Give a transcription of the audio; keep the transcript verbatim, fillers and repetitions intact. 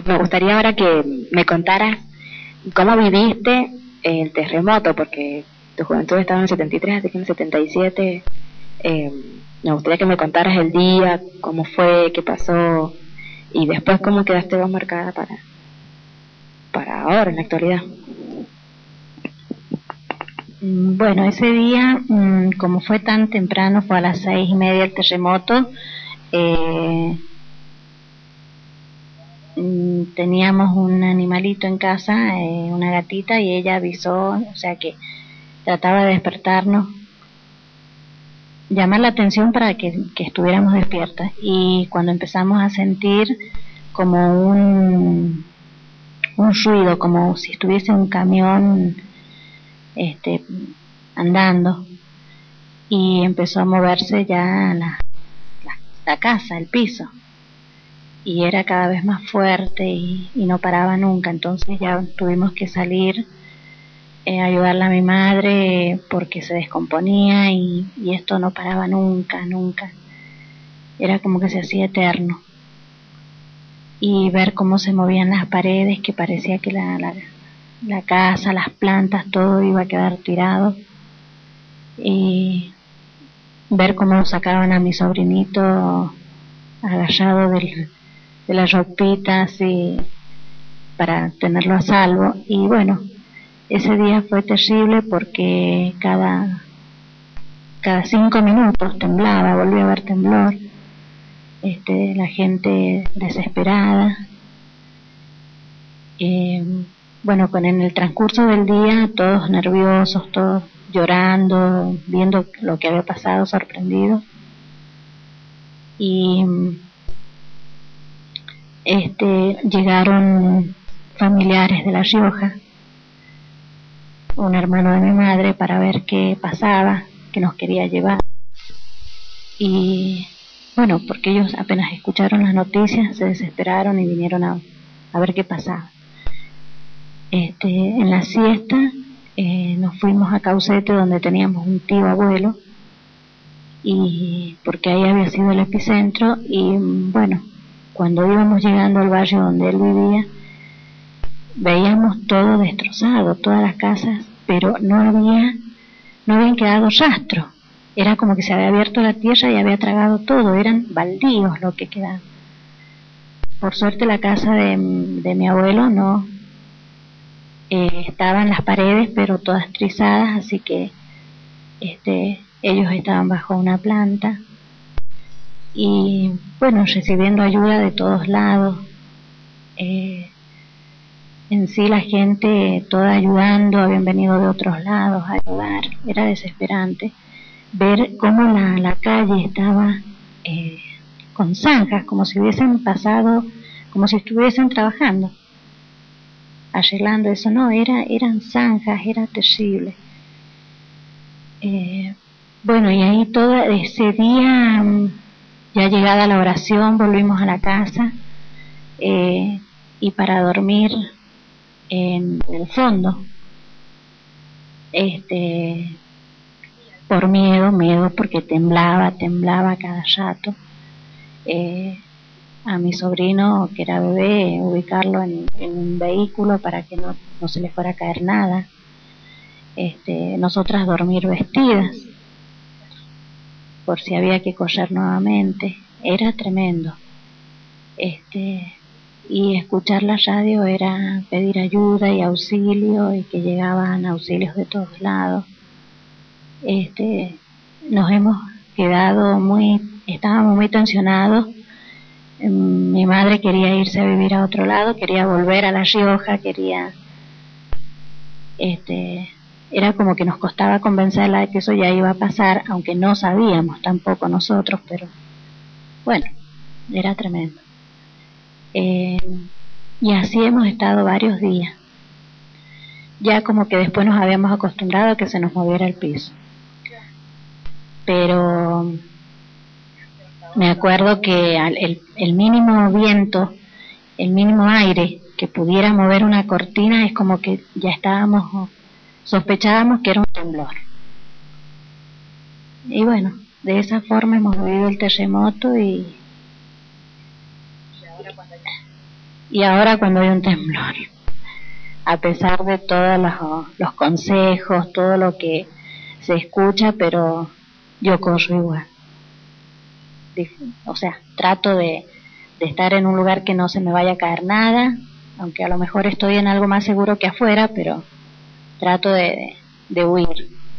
me gustaría ahora que me contaras cómo viviste el terremoto, porque tu juventud estaba en el setenta y tres, así que en el setenta y siete eh, me gustaría que me contaras el día, cómo fue, qué pasó, y después cómo quedaste vos marcada para, para ahora, en la actualidad. Bueno, ese día, como fue tan temprano, fue a las seis y media el terremoto, eh, teníamos un animalito en casa, eh, una gatita, y ella avisó, o sea que trataba de despertarnos, llamar la atención para que, que estuviéramos despiertas. Y cuando empezamos a sentir como un, un ruido, como si estuviese un camión este, andando, y empezó a moverse ya la, la, la casa, el piso, y era cada vez más fuerte y, y no paraba nunca. Entonces ya tuvimos que salir eh, a ayudarla a mi madre porque se descomponía y, y esto no paraba nunca, nunca. Era como que se hacía eterno. Y ver cómo se movían las paredes, que parecía que la, la, la casa, las plantas, todo iba a quedar tirado. Y ver cómo sacaban a mi sobrinito agarrado del, de las ropitas y para tenerlo a salvo. Y bueno, ese día fue terrible porque cada cada cinco minutos temblaba, volvía a haber temblor, este, la gente desesperada. Eh, bueno, con en el transcurso del día todos nerviosos, todos llorando, viendo lo que había pasado, sorprendidos. Y este llegaron familiares de La Rioja, un hermano de mi madre, para ver qué pasaba, que nos quería llevar. Y bueno, porque ellos apenas escucharon las noticias se desesperaron y vinieron a, a ver qué pasaba. Este, en la siesta eh, nos fuimos a Caucete, donde teníamos un tío abuelo, y porque ahí había sido el epicentro. Y bueno, cuando íbamos llegando al barrio donde él vivía, veíamos todo destrozado, todas las casas, pero no había, no habían quedado rastros. Era como que se había abierto la tierra y había tragado todo, eran baldíos lo que quedaba. Por suerte la casa de, de mi abuelo no, eh, estaban las paredes pero todas trizadas, así que este, ellos estaban bajo una planta y bueno, recibiendo ayuda de todos lados. Eh, en sí la gente toda ayudando, habían venido de otros lados a ayudar, era desesperante ver cómo la, la calle estaba eh, con zanjas, como si hubiesen pasado, como si estuviesen trabajando, arreglando eso. No, era, eran zanjas, era terrible. Eh, bueno, y ahí todo ese día, ya llegada la oración, volvimos a la casa, eh, y para dormir en el fondo, este, por miedo, miedo porque temblaba, temblaba cada rato. Eh, a mi sobrino, que era bebé, ubicarlo en, en un vehículo para que no, no se le fuera a caer nada. Este, nosotras dormir vestidas, por si había que correr nuevamente. Era tremendo. Este, y escuchar la radio era pedir ayuda y auxilio, y que llegaban auxilios de todos lados. Este, nos hemos quedado muy, estábamos muy tensionados. Mi madre quería irse a vivir a otro lado, quería volver a La Rioja, quería, este, era como que nos costaba convencerla de que eso ya iba a pasar, aunque no sabíamos tampoco nosotros, pero bueno, era tremendo. Eh, y así hemos estado varios días. Ya como que después nos habíamos acostumbrado a que se nos moviera el piso. Pero me acuerdo que el, el mínimo viento, el mínimo aire que pudiera mover una cortina, es como que ya estábamos, sospechábamos que era un temblor. Y bueno, de esa forma hemos vivido el terremoto. Y Y ahora cuando hay un temblor, a pesar de todos los, los consejos, todo lo que se escucha, pero yo corro igual. O sea, trato de, de estar en un lugar que no se me vaya a caer nada, aunque a lo mejor estoy en algo más seguro que afuera, pero trato de, de huir.